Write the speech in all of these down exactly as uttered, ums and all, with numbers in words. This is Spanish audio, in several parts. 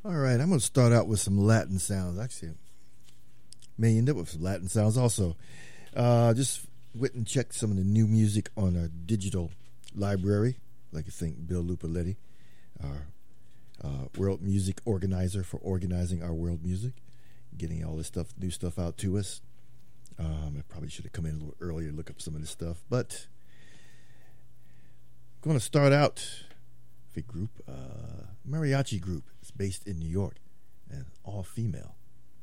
All right, I'm going to start out with some Latin sounds. Actually, may end up with some Latin sounds also. Uh, just went and checked some of the new music on our digital library. I'd like to thank Bill Lupoletti, our uh, world music organizer, for organizing our world music, getting all this stuff, new stuff out to us. Um, I probably should have come in a little earlier to look up some of this stuff, but I'm going to start out with a group, uh, mariachi group. It's based in New York and all female.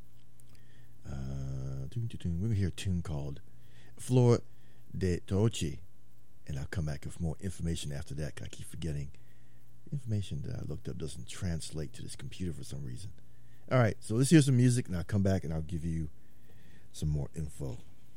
Uh, we're going to hear a tune called Flor de Tochi, and I'll come back with more information after that, because I keep forgetting. Information that I looked up doesn't translate to this computer for some reason. All right, so let's hear some music, and I'll come back and I'll give you some more info.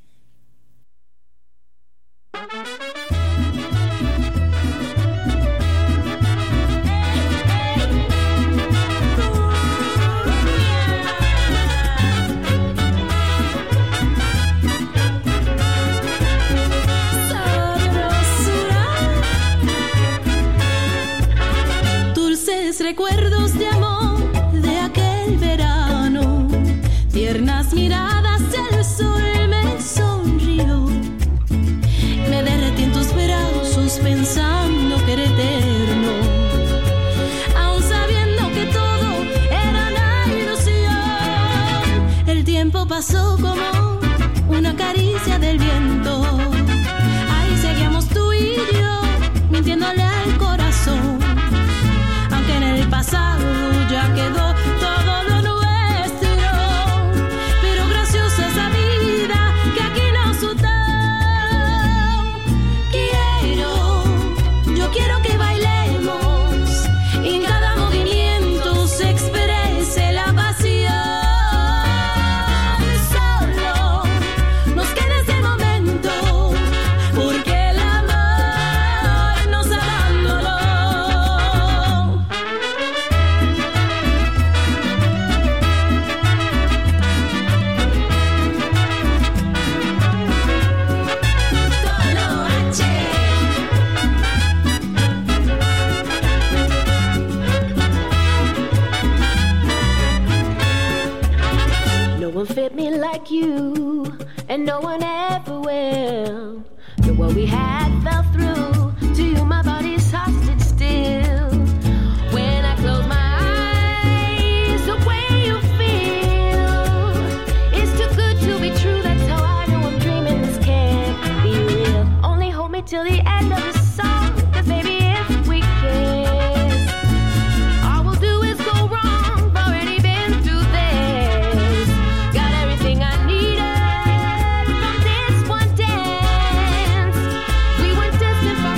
Recuerdos de amor de aquel verano, tiernas miradas, el sol me sonrió, me derretí en tus brazos pensando que era eterno, aún sabiendo que todo era una ilusión. El tiempo pasó como una caricia del viento, ahí seguíamos tú y yo, mintiéndole al corazón. En el pasado ya quedó todo lo nuestro, pero graciosa esa vida que aquí nos unió. Quiero, yo quiero que bailemos y en cada movimiento se exprese la pasión. Solo nos queda ese momento, porque el amor nos abandonó. Fit me like you, and no one ever will. But what we had fell through. To you, my body's hostage still. When I close my eyes, the way you feel is too good to be true. That's how I know I'm dreaming. This can't be real. Only hold me till the end of the song, 'cause baby, if we kiss, all we'll do is go wrong. I've already been through this. Got everything I needed from this one dance. We went distant for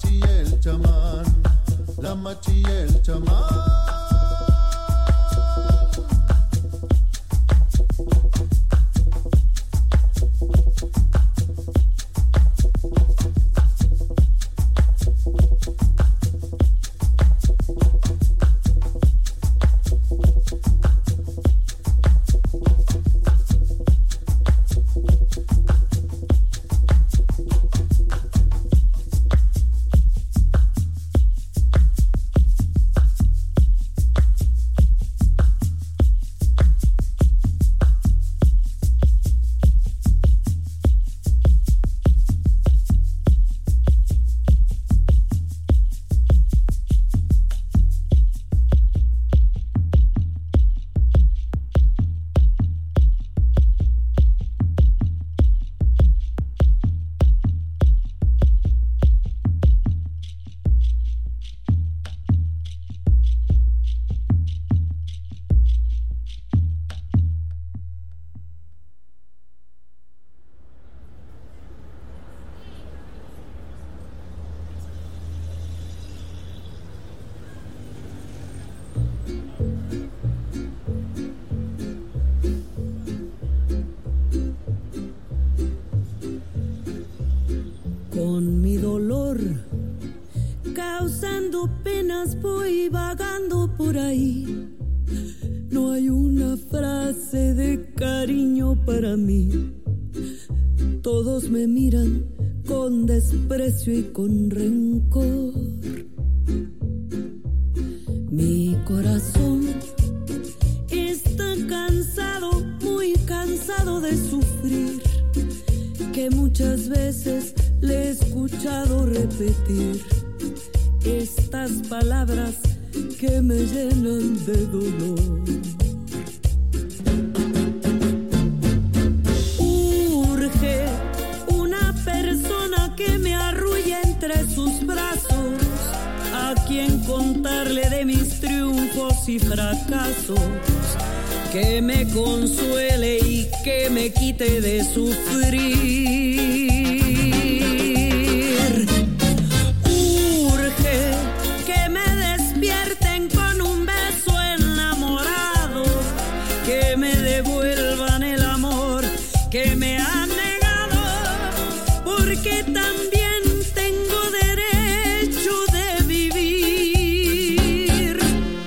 machi y el chamán, la machi y el chamán. Con mi dolor, causando penas, voy vagando por ahí. No hay una frase de cariño para mí. Todos me miran con desprecio y con rencor. Mi corazón está cansado, muy cansado de sufrir, que muchas veces le he escuchado repetir estas palabras que me llenan de dolor. Urge una persona que me arrulle entre sus brazos, a quien contarle de mis triunfos y fracasos, que me consuele y que me quite de sufrir. Urge que me despierten con un beso enamorado, que me devuelvan el amor que me han negado, porque también tengo derecho de vivir.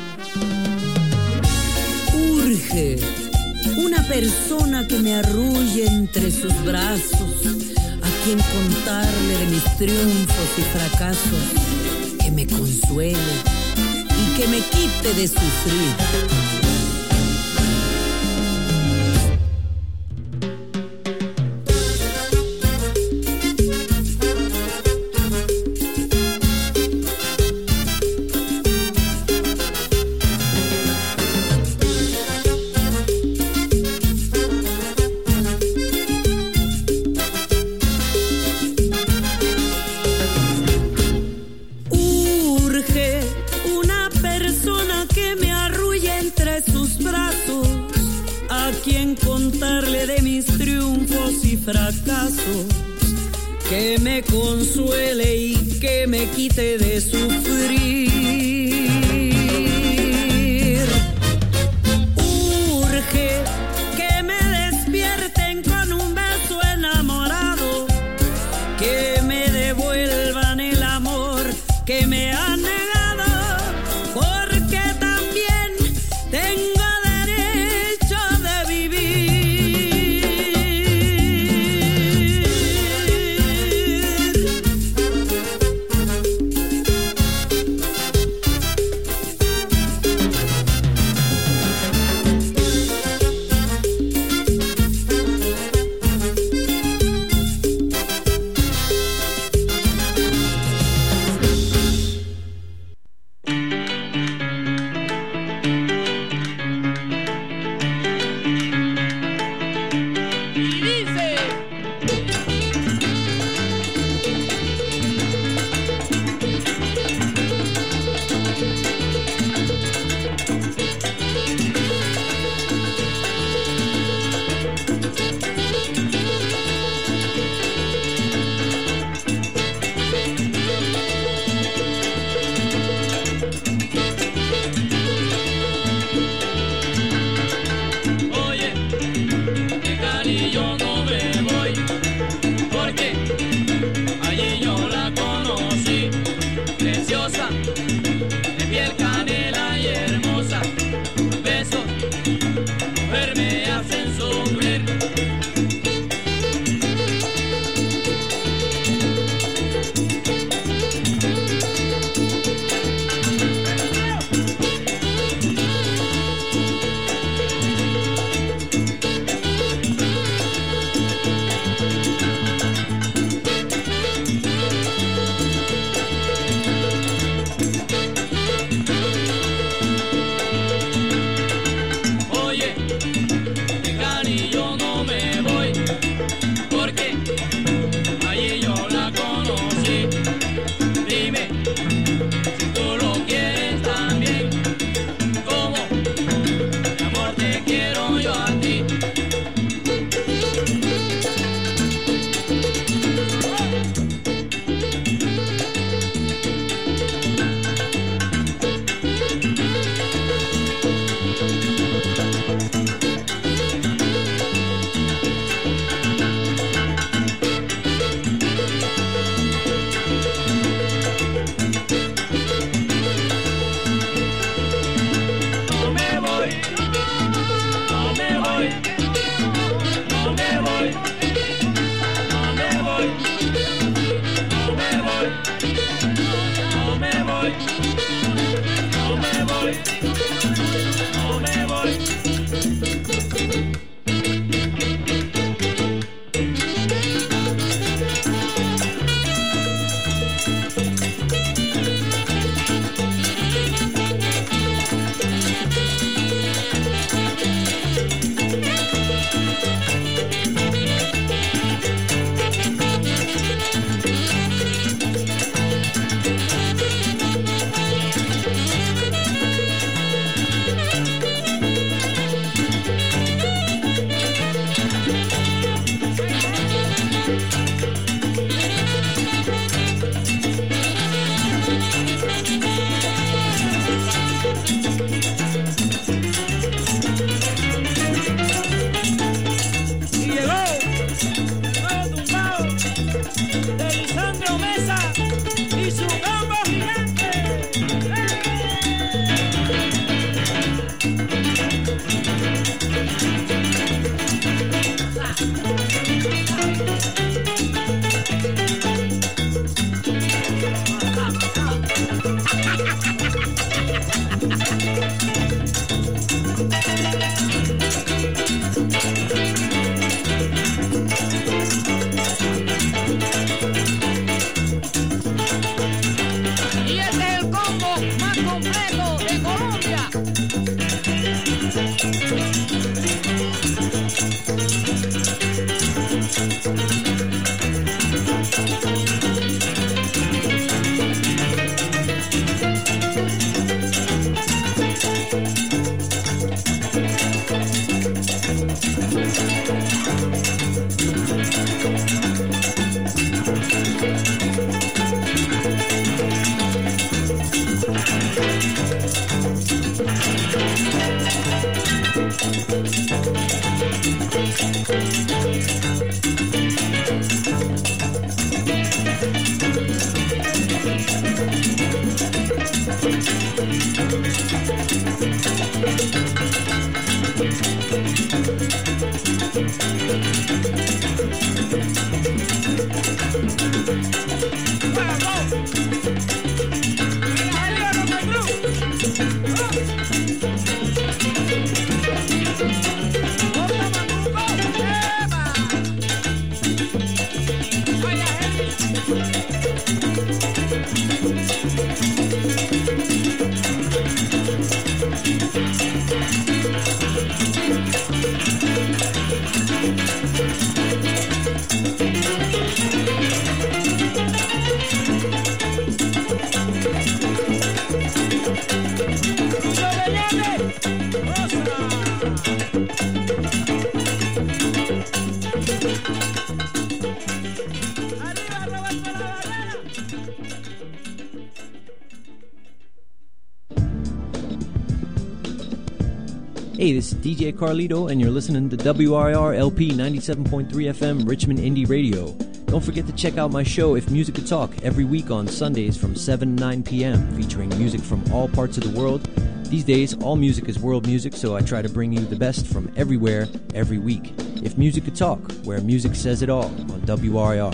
Urge una persona que me arrulle entre sus brazos, a quien contarle de mis triunfos y fracasos, que me consuele y que me quite de sufrir. Fracasos, que me consuele y que me quite de sufrir. Urge que me despierten con un beso enamorado, que me devuelvan el amor que me han negado, porque también tengo derecho de vivir. preciosa, de piel canela y hermosa. Besos, mujer, me hacen sufrir. Hey, this is D J Carlito, and you're listening to W R R L P ninety-seven point three F M Richmond Indie Radio. Don't forget to check out my show, If Music Could Talk, every week on Sundays from seven to nine p.m., featuring music from all parts of the world. These days, all music is world music, so I try to bring you the best from everywhere, every week. If Music Could Talk, where music says it all, on W R I R.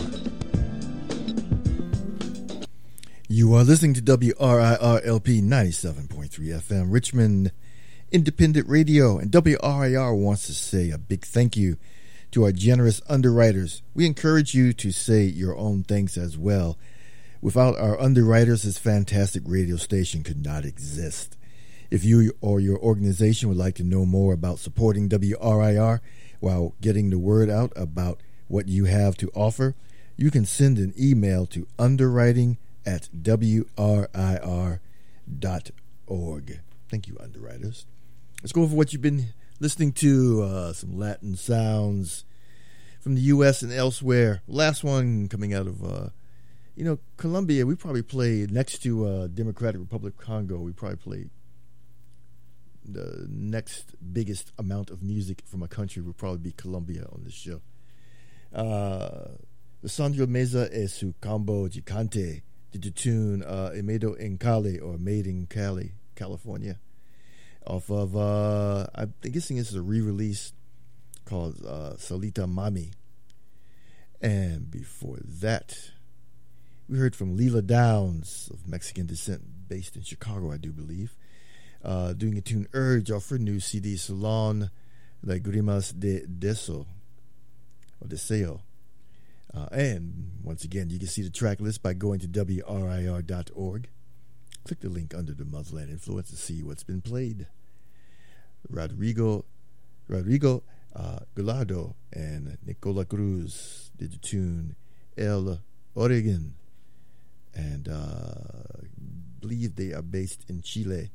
You are listening to W R I R L P ninety-seven point three F M, Richmond Independent Radio, and W R I R wants to say a big thank you to our generous underwriters. We encourage you to say your own thanks as well. Without our underwriters, this fantastic radio station could not exist. If you or your organization would like to know more about supporting W R I R while getting the word out about what you have to offer, you can send an email to underwriting at W R I R dot org. Thank you, underwriters. Let's go over what you've been listening to, uh, some Latin sounds from the U S and elsewhere. Last one coming out of, uh, you know, Colombia. We probably played next to uh, Democratic Republic of Congo. We probably played the next biggest amount of music from a country would probably be Colombia on this show. Uh, Sandro Meza e su Combo Gigante did the tune uh, Emedo en Cali, or Made in Cali, California, off of, uh, I'm guessing this is a re-release called uh, Solita Mami. And before that, we heard from Leela Downs of Mexican descent, based in Chicago, I do believe, uh, doing a tune Urge off her new C D Salon Lágrimas de Deseo, or Deseo. Uh, and once again, you can see the track list by going to W R I R dot org. Click the link under the Motherland Influence to see what's been played. Rodrigo Rodrigo uh, Gallardo and Nicola Cruz did the tune El Oregon, and uh, I believe they are based in Chile.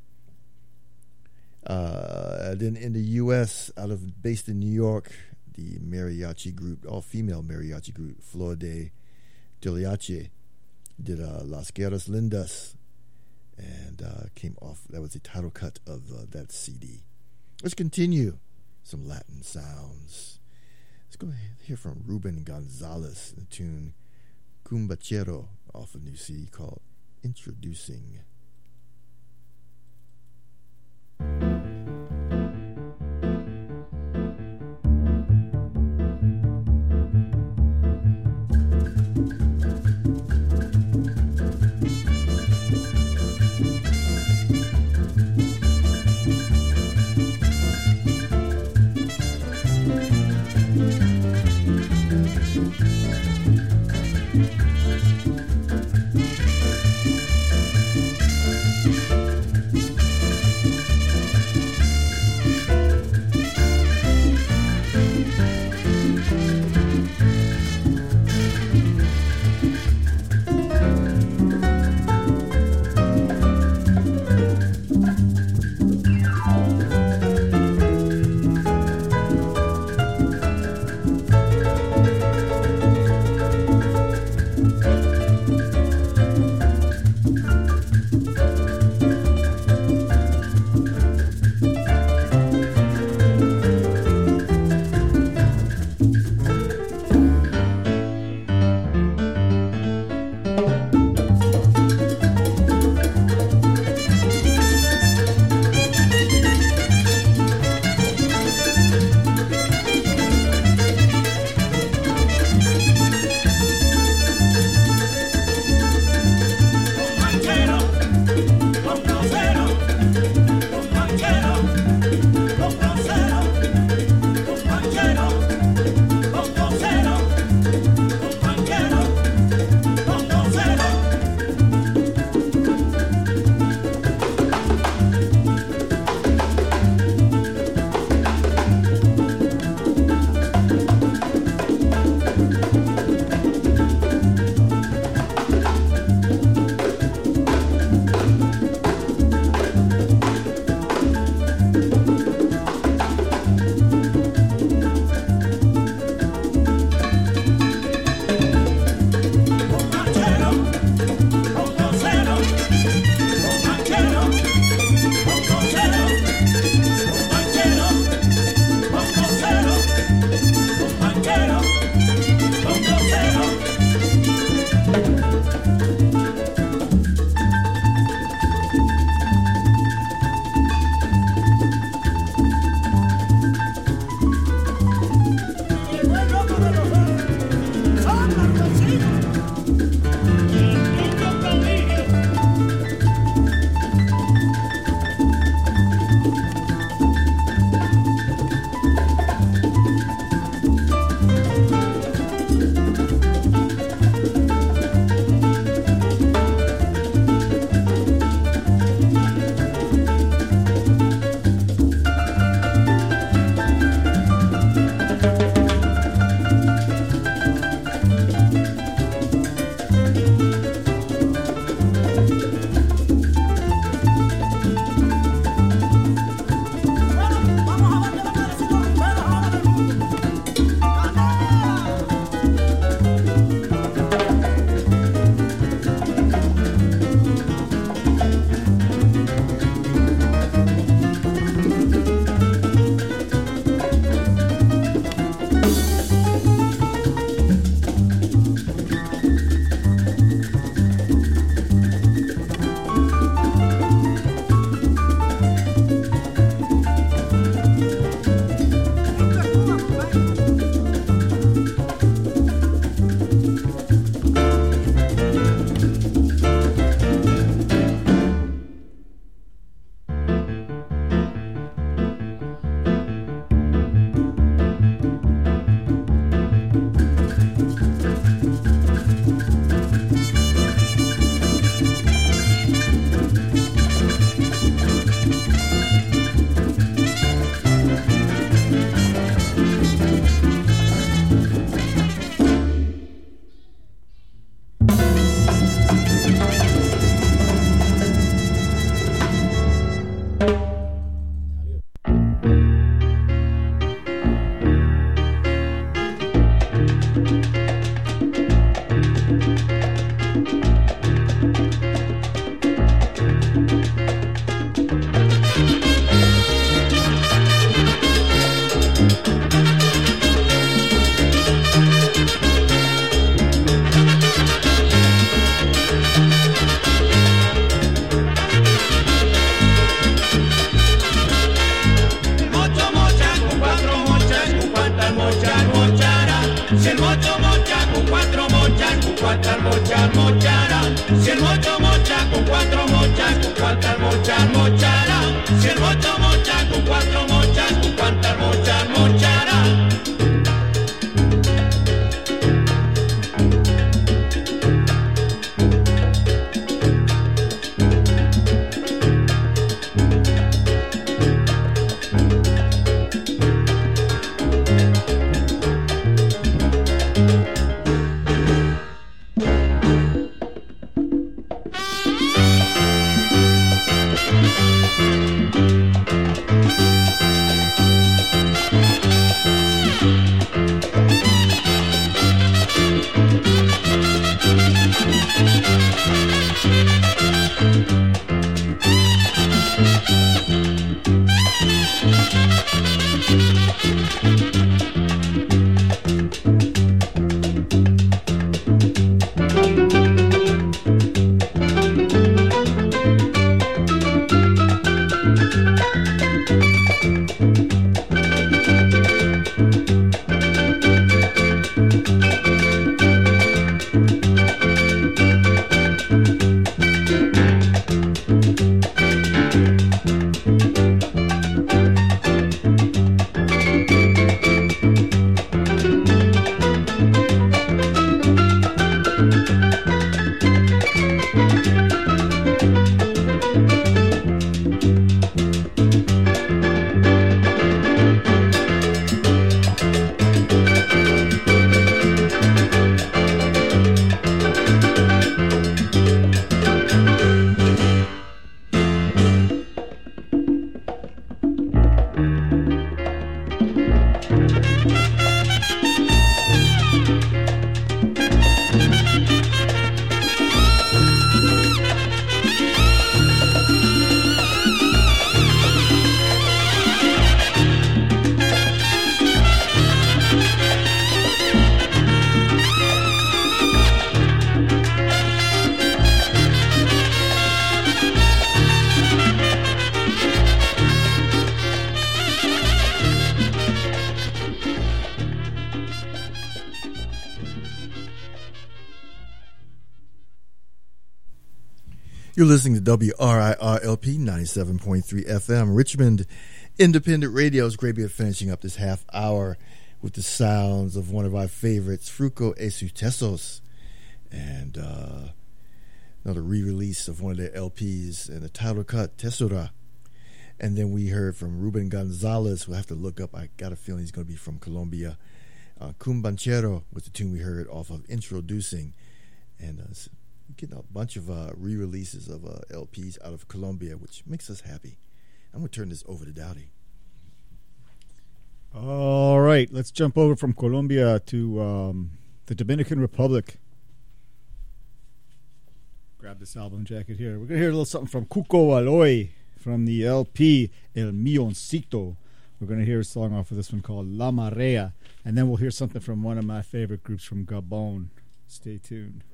Uh, then in the U S, out of based in New York, the mariachi group, all-female mariachi group, Flor de Toliache, did uh, Las Guerras Lindas, and uh, came off, that was the title cut of uh, that C D. Let's continue some Latin sounds. Let's go hear from Ruben Gonzalez, the tune Cumbachero off a new C D called Introducing. You're listening to W R I R L P ninety-seven point three F M, Richmond Independent Radio. It's great to be finishing up this half hour with the sounds of one of our favorites, Fruco e sus Tesos, and uh, another re-release of one of their L Ps, and the title cut, Tesora. And then we heard from Ruben Gonzalez. We'll have to look up. I got a feeling he's going to be from Colombia. Uh, Cumbanchero was the tune we heard off of Introducing. And uh, getting a bunch of uh, re-releases of uh, L Ps out of Colombia, which makes us happy. I'm going to turn this over to Dowdy. All right, let's jump over from Colombia to um, the Dominican Republic. Grab this album jacket here. We're going to hear a little something from Cuco Aloy from the L P El Milloncito. We're going to hear a song off of this one called La Marea, and then we'll hear something from one of my favorite groups from Gabon. Stay tuned.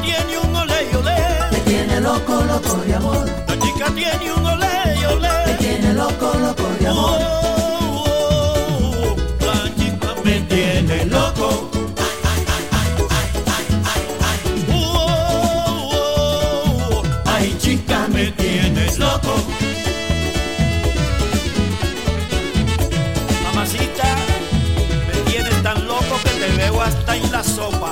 tiene un ole y olé. Me tiene loco, loco de amor. La chica tiene un ole y olé. Me tiene loco, loco de amor. Oh, oh, la chica me tiene loco. Oh, oh, ay chica me tienes loco. Mamacita, me tienes tan loco que te veo hasta en la sopa.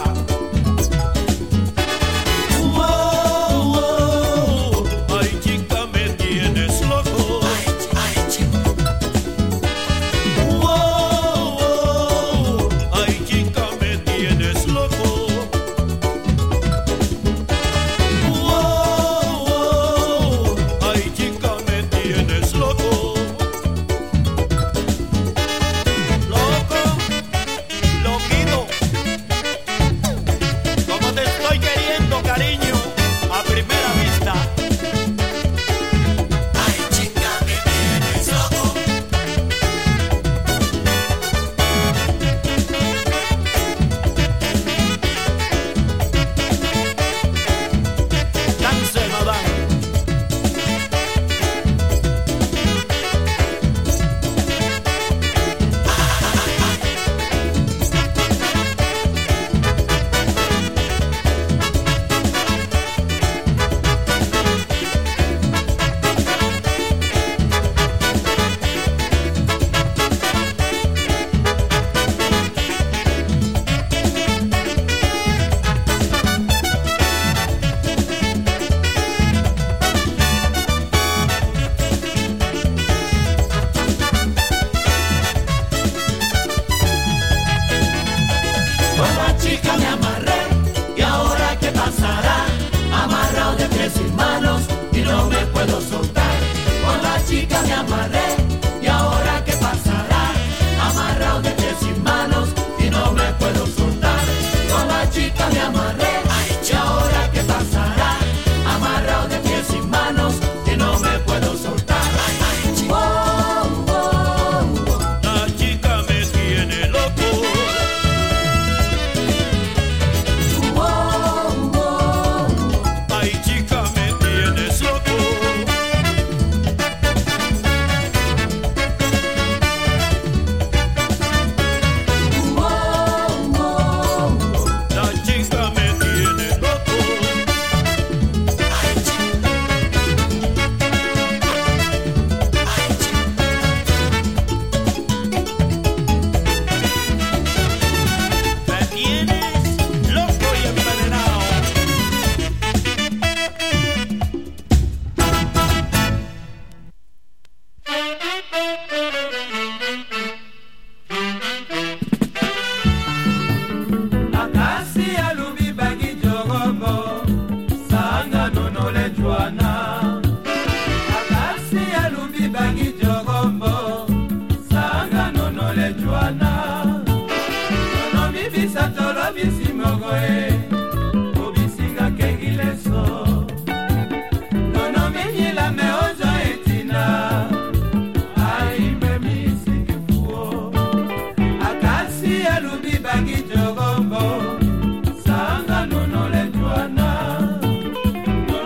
Bangi jogombo, sanga no no le juana.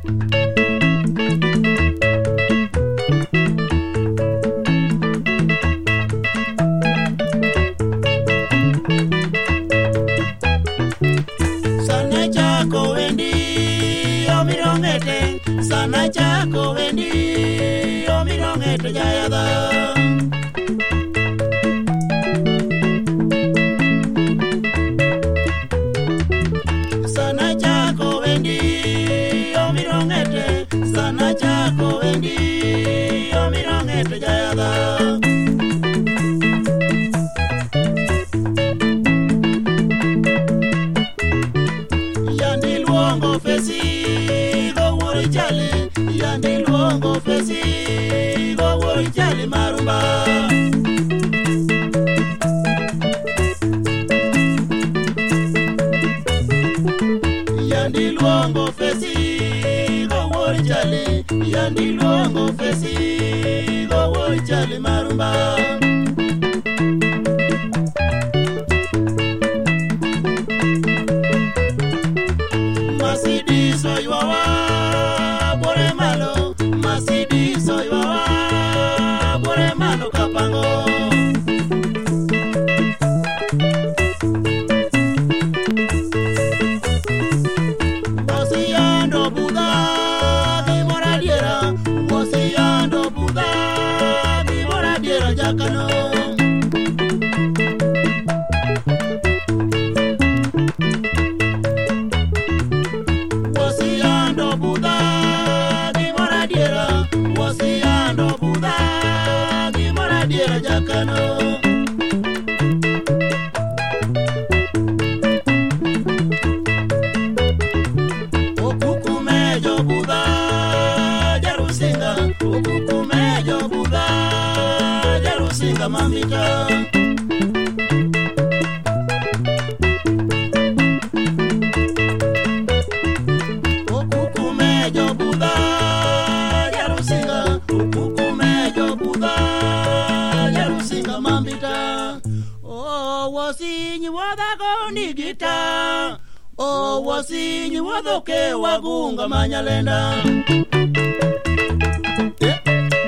Sana chako wendi omirongete, sana chako wendi omirongete jayada. Sana chako wendi omirongete, sana chako wendi omirongete jayada. Yandi luongo fesi go wori chali, yandi luongo fesi go wori chali marumba. Yandi luongo fesi go wori chali, yandi luongo fesi go wori chali marumba. Masidi soy wawa bore malo, Masidi soy wawa bore malo kapango. Wasiando Buda di moradiera, wasiando Buda di moradiera jakano. Wasiando Buda di moradiera, wasiando Buda di moradiera jakano. Okukumejo Buda jarusinga, okukumejo Buda jarusinga mamita. Okukumejo Buda jarusinga, okukumejo Buda jarusinga mamita. Oh wasinyi wadago nigita, oh wasinyi wadoke wagunga manyalenda. Eh?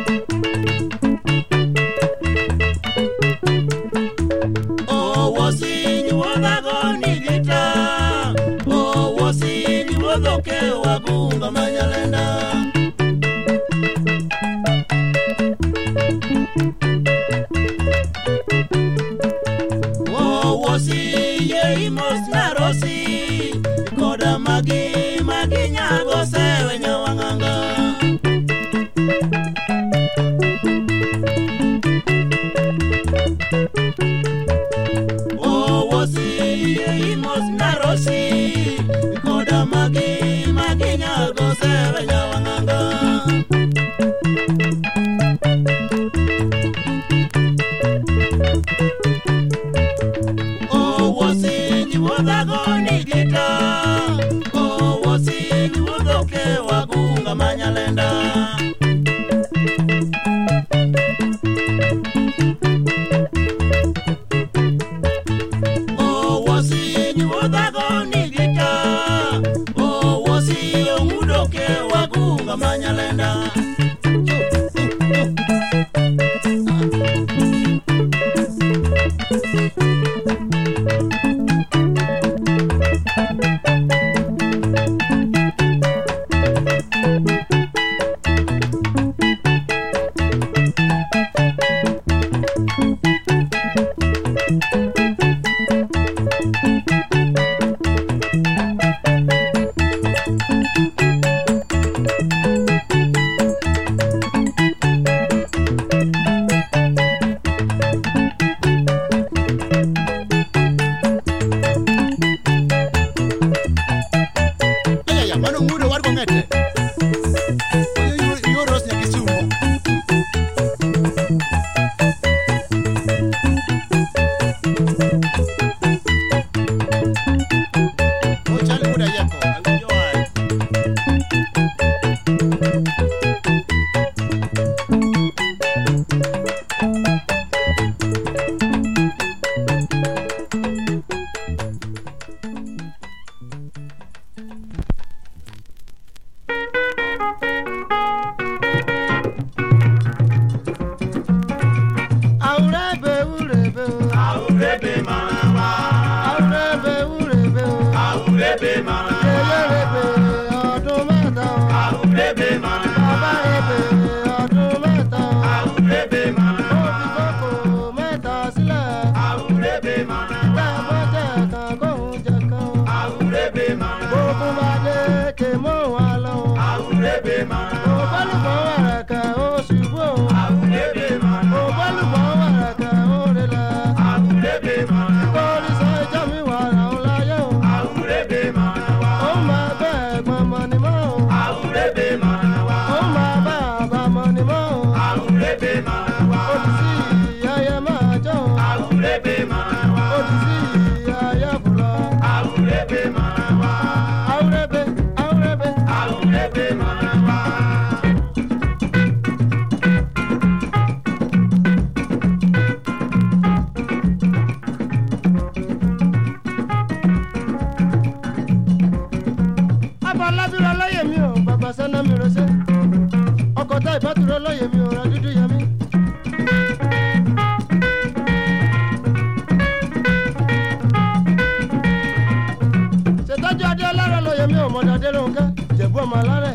Oh wasinyi wadago nigita, oh wasinyi wadoke wagunga manyalenda. Oh wasi ye imos narosi, koda magi magi nyago sewe nyawanganga. Oh wasi ye imos narosi, koda magi magi nyago sewe nyawanganga. Oh wasinyi wadago nigita, oh wasinyi wadoke wagunga manyalenda. Oh wasinyi wadago nigita, oh wasinyi wadoke wagunga manyalenda. mana. Yeye rebe ọdún mẹ́ta o. Àwùrẹ́bẹ̀ mana. Bàbá rebe ọdún mẹ́ta o. Àwùrẹ́bẹ̀ mana. Ó fi kókò mẹ́ta sílẹ̀. Àwùrẹ́bẹ̀ mana. Lẹ́gbọ́n tẹ̀ kan kóhun jẹ kan o. Àwùrẹ́bẹ̀ mana. Gbogbo bá dé ké mọ́ wọn lọ o. Àwùrẹ́bẹ̀ mana. Ògbólùgbọ́ wẹ̀rẹ̀kẹ̀ ó ṣubú o. Àwùrẹ́bẹ̀ mana. Ògbólùgbọ́ wẹ̀rẹ̀kẹ̀ ó relẹ̀. Àwùrẹ́bẹ̀ mana. Kórí sọ ìjọ mi wà láwọn láyé o. Àwùrẹ́bẹ̀ mana wá. Ó máa bẹ́ ẹ̀gbọ́n mọ ni mọ́ o. Àwùrẹ́bẹ̀ mana wá. Ó máa bá àbá mọ ni mọ́ o. Àwùrẹ́bẹ̀ mana wá. Òdì sí ayé máa jọ o. Àwùrẹ́bẹ̀ mana wá. Òdì sí ayé fúlọ. Àwùrẹ́bẹ̀ mana wá. Àwùrẹ́bẹ̀ àwùrẹ́bẹ̀. Àwùrẹ́bẹ̀ mana wá. Abọ́lábírọ̀ lóye mi o, bàbá sẹ́nà mi rọ́ṣẹ́. Ọkọ̀ tá ìbátúrọ̀ lóye mi o, ra dúdú yẹ mí. Ṣètọ́jú adé ọlọ́rọ̀ lóye mi o, mọ̀dàdé Rónkẹ́, Ìjẹ̀bú ọmọ alárẹ̀.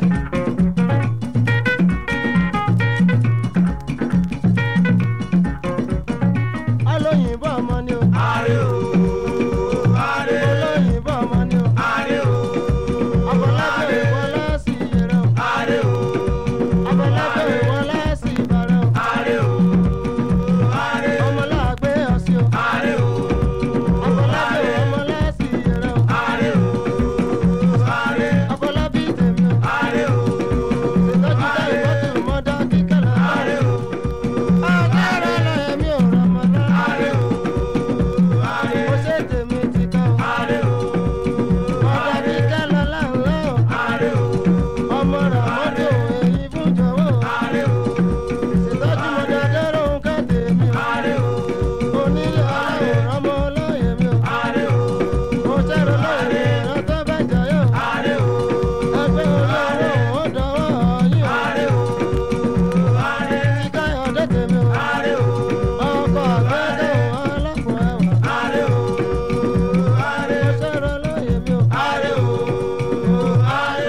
Alóyìnbó ọmọ ni o. Àrẹ o. Àrẹ. Olóyìnbó ọmọ ni o. Àrẹ o. Abọ́lábí wọlé sí yẹrẹ o. Àrẹ o. Abọ́lábí wọlé sí ìbàrẹ̀ o. Àrẹ o. Àrẹ. Ọmọláàgbé ọ̀sìn o. Àrẹ o. Abọ́lábí wọlé sí yẹrẹ o. Àrẹ o. Àrẹ. Abọ́lábí tèmi o. Àrẹ o. Ìtọ́jú dá ìbọ́tù mọ́dá kíkẹ́lẹ́. Àrẹ o. Ọ̀kẹ́rẹ́ lọ́yẹ̀ mi ò rọmọdá. Àrẹ o. Àrẹ. Mo ṣe tèmi ti ká o. Àrẹ o. Mọ́dá kíkẹ́lẹ́ láńlẹ́ o. Àrẹ o. Ọmọ rà mọ́tò èyí fún jọ̀wọ́ o. Àrẹ o. Ìtọ́jú mọ́dá Rónkẹ́ tèmi o. Àrẹ o. Onílé ọlọ́run ọmọ lọ́yẹ̀ mi o. Àrẹ o. Mo ṣẹ́rọ lọ́yẹ̀ ìrántọ́ bẹ́ẹ̀ jayọ̀. Àrẹ o. Ẹgbẹ́ olóró ó dọwọ́ yín o. Àrẹ o. Àrẹ. Káyọ̀dé tèmi o. Àrẹ o. Ọkọ̀ àgbẹ̀dẹ̀ o, ọlọ́pọ̀ ẹ̀wà. Àrẹ o. Àrẹ. Mo ṣẹ́rọ lọ́yẹ̀ mi o. Àrẹ o. Àrẹ.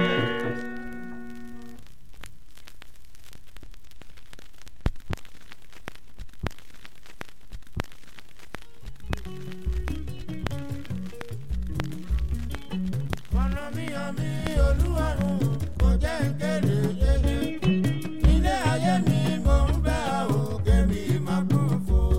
Ọ̀nà mi àmì olúwarùn kò jẹ́ kéde yéye. Ilé ayé mi mò ń bẹ́ òkè mi máa kún fún.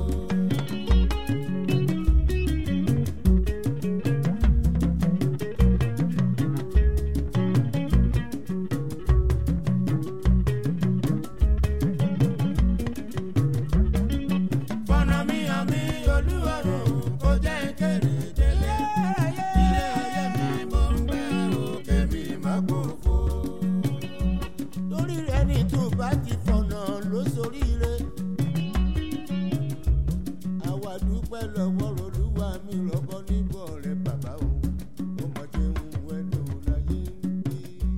Ọ̀nà mi àmì olúwarùn kò jẹ́ kéde yéye. Ilé ayé mi mò ń bẹ́ òkè mi máa kún fún. Torí rẹ̀ ní tó bá ti fọ̀nà ló soríire. Àwa dúpẹ́ lọ́wọ́ Olúwa mi rọ́bọ níbọ̀ rẹ̀ bàbá o. Ó mọ̀ ṣe ń wẹ́lò láyé ń bí.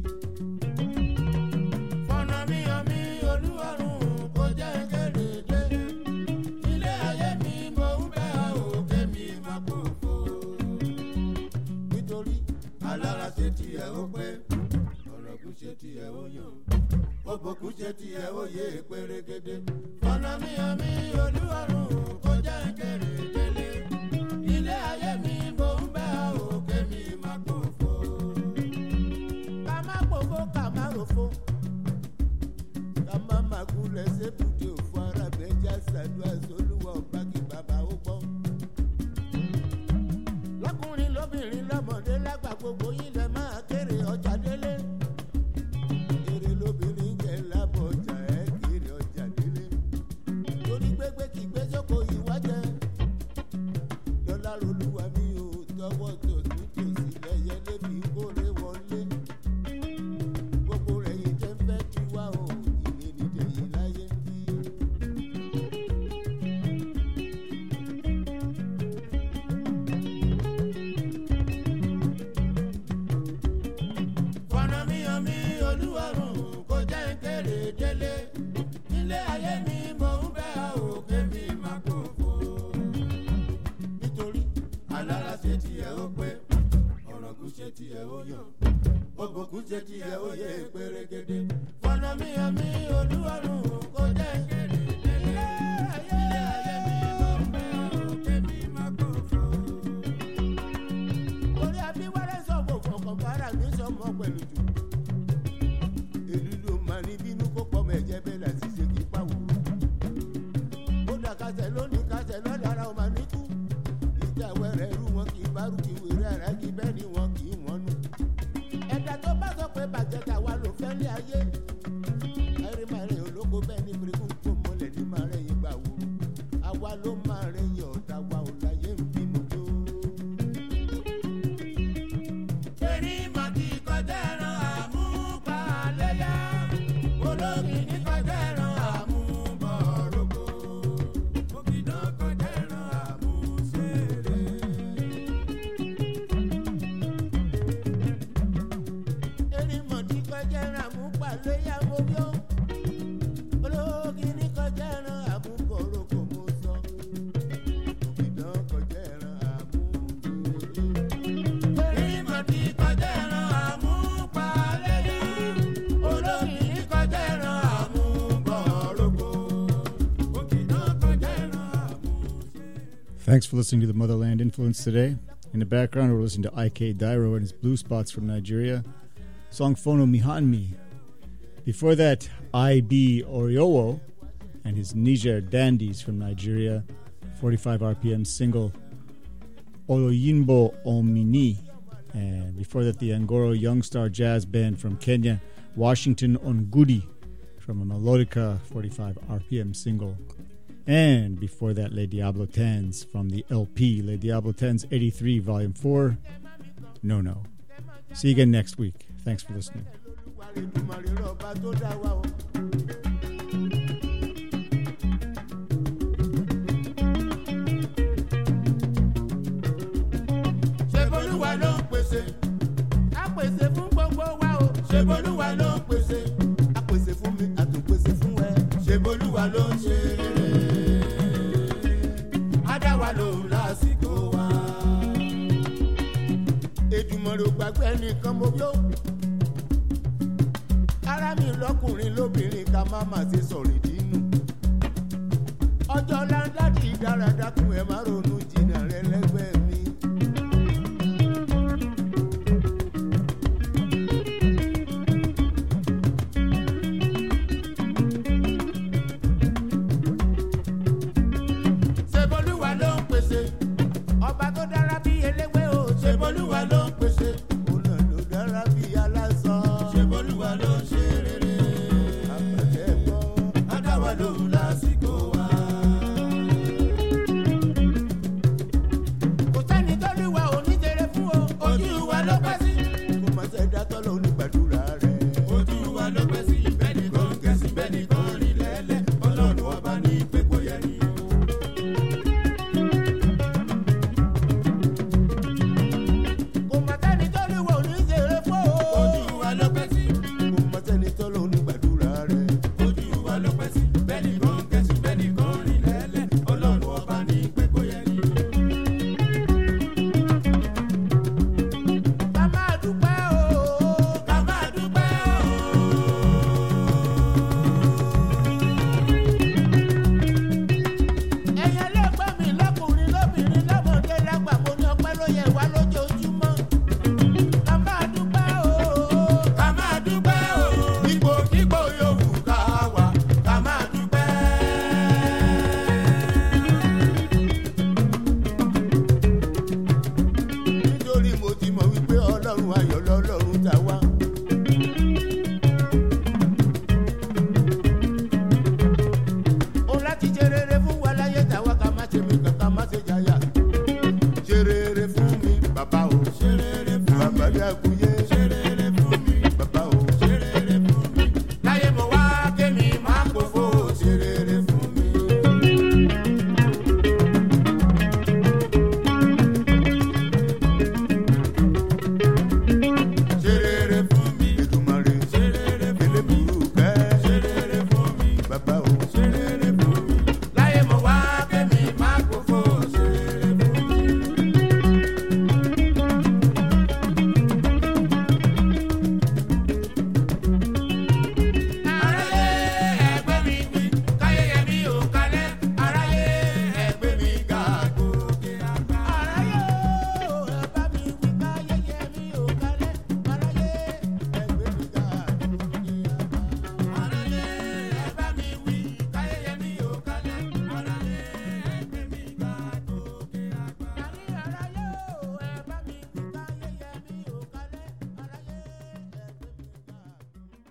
Fọ̀nà mi àmì olúwarùn kò jẹ́ kéde dé. Ilé ayé mi mò ń bẹ́ òkè mi máa kú fò. Nítorí alára ṣe tiẹ̀ ó pé, ọ̀rọ̀kú ṣe tiẹ̀ ó yàn. Òbòkú ṣe tiẹ̀ ó yé pérégedé. Fọ̀nà mi àmì olúwarùn kò jẹ́ kéde délé. Ilé ayé mi mò ń bẹ́ òkè mi máa kú fò. Ká má pòfó ká má ròfó. Ká má máa gúnlẹ̀ sébùdé òfò arábẹ́jà ṣàdúrà sólúwà ọ̀pá kí bàbá ó gbọ́. Lọ́kùnrin lóbìnrin lọ́mọdé lágbà gbogbo yín lẹ máa kéré ọjà délé. Èrè lóbìnrin jẹ́ lábọ̀ ọjà ẹ̀ kéré ọjà délé. Torí gbégbé kí gbé sóko ìwájẹ. Lọ́lá rolúwa mi ò tọwọ́ tòsí tòsí lẹ́yẹ lébi kórè wọlé. Gbogbo rẹ̀ yìí jẹ́ fẹ́ kí wá o, ìní nìdẹ̀yìn láyé ń bí. Fọ̀nà mi àmì olúwarùn kò jẹ́ kéde délé. Ilé ayé mi mò ń bẹ́ òkè mi máa kú fò. Nítorí alára ṣe tiẹ̀ ó pé, ọ̀rọ̀kú ṣe tiẹ̀. tiẹ̀ ó yàn òbòkún ṣe tiẹ̀ ó yẹ pérégedé fọ̀nà mi àmì olúwarùn kò jẹ́ kéré ilé ayé ilé ayé mi ló ń bẹ òkè mi má kò fọ́. orí abíwárẹ́ sọ fòfò kan bára mi sọ mọ́ pẹ̀lú jù èlú ló máa ní bínú kó pọ̀ mẹ́jẹ bẹ́ẹ̀ láti ṣe kí pàwọ́ kódà kásẹ̀ lónìí kásẹ̀ lọ́dà ara ọmọ níkú ìjà wẹ̀rẹ̀ rú wọn kì í bá rú kí wèrè ara kí bẹ́ẹ̀ ni wọn kì í wọ́n nù ẹ̀dá tó bá sọ pé bàjẹ́ tàwa ló fẹ́ lé ayé ẹ̀rí máa rìn olóko bẹ́ẹ̀ ní pẹ̀lú tó mọ́lẹ̀ ní máa rẹ̀ yín gbà wò àwa ló máa rẹ̀ yín ọ̀tá wa ò láyé ń bínú tó. erí mọ̀ kí kọjá ẹran àmúpalẹ́yà olómi ní kọjá ẹran àmúbọ̀rọ̀kọ òkìdán kọjá ẹran àmúṣeré. erí mọ̀ kí kọjá ẹran àmúpalẹ́yà mo bí ó olómi ní kọjá ẹran àmúbọ̀rọ̀kọ mo sọ òkìdán kọjá ẹran àmúṣeré. erí mọ̀ kí kọjá ẹran àmúpalẹ́yà olómi ní kọjá ẹran àmúbọ̀rọ̀kọ òkìdán kọjá ẹran àmúṣeré. Thanks for listening to the Motherland Influence today. In the background, we're listening to I K Dairo and his Blue Spots from Nigeria. Song Fono Mihanmi. Before that, I B Oriowo and his Niger Dandies from Nigeria. forty-five R P M single Oloyinbo Omini. And before that, the Angoro Young Star Jazz Band from Kenya, Washington Ongudi from a Melodica forty-five R P M single. And before that, Le Diablo Tens from the L P, Le Diablo Tens eighty-three, Volume four, No No. See you again next week. Thanks for listening. ṣèbolúwa ló ń pèsè á pèsè fún gbogbo wa o ṣèbolúwa ló ń pèsè á pèsè fún mi á tún pèsè fún ẹ ṣèbolúwa ló ń ṣe rere á dá wa lóhùn lásìkò wa Èdùmàrè ò gbàgbé ẹnìkan mo yó ara mi lọ́kùnrin lóbìnrin ká má má ṣe sọ̀rọ̀ ìdínú ọjọ́ láńdáàdì dáradákun ẹ̀ má ronú jìnnà rẹ lẹ́gbẹ̀ẹ́ mi. ṣèbolúwa ló ń pèsè ọba tó dára bí eléwé o ṣèbolúwa ló ń pèsè òun náà ló dára bí aláṣọ ṣèbolúwa ló ń ṣe rere àpàtẹ gbọ́ adáwa lòun lásìkò wa. kò sẹ́ni tó ní wa ò ní jẹrẹ fún o ojú wa ló pẹ́ sí. kò má ṣe dátọ́ lọ onígbàdúrà rẹ̀ ojú wa ló pẹ́ sí. bẹ́ẹ̀ ni kan kẹ́sì bẹ́ẹ̀ ni kan rí lẹ́lẹ́ ọlọ́run ọba ní pé kò yẹ ni. kò má sẹ́ni tó ní wa ò ní jẹrẹ fún o ojú wa ló pẹ́ sí. kò má sẹ́ni tó lọ onígbàdúrà rẹ̀ ojú wa ló pẹ́ sí. bẹ́ẹ̀ ni kan kẹ́sì bẹ́ẹ̀ ni kan rí lẹ́lẹ́ ọlọ́run ọba ní pé kò yẹ ni. ká máa dúpẹ́ o ká máa dúpẹ́ o. ẹ̀yẹ lẹ́gbẹ́ mi lọ́kùnrin lóbìnrin lọ́mọdé lágbà mo ní ọpẹ́ ló yẹ wá lójoojúmọ́. ká máa dúpẹ́ o ká máa dúpẹ́ o. ipò kíkó yòówù ká wà ká máa dúpẹ́. nítorí mo ti mọ̀ wípé ọlọ́run ayọ̀ lọ́lọ́run ta wá. òun láti ṣe rere fún wa láyé tàwa ká má ṣe mí kankan má ṣe jàyà. ṣe rere fún mi bàbá o ṣe rere fún mi bàbá dàkúyé.